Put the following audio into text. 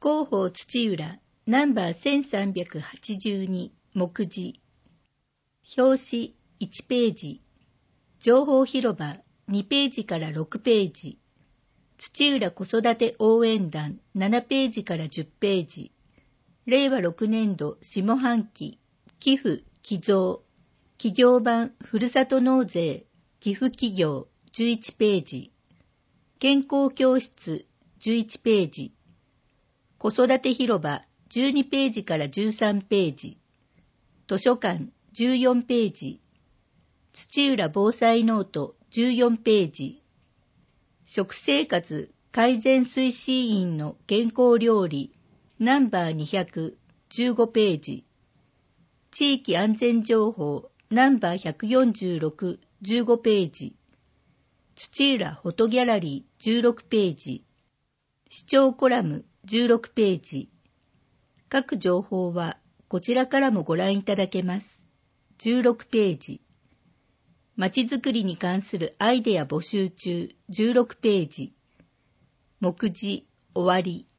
広報土浦ナンバー1382目次表紙1ページ情報広場2ページから6ページ土浦子育て応援団7ページから10ページ令和6年度下半期寄付寄贈企業版ふるさと納税寄付企業11ページ健康教室11ページ子育て広場12ページから13ページ図書館14ページ土浦防災ノート14ページ食生活改善推進員の健康料理ナンバー215ページ地域安全情報ナンバー146、15ページ土浦フォトギャラリー16ページ視聴コラム16ページ各情報はこちらからもご覧いただけます16ページまちづくりに関するアイデア募集中16ページ目次終わり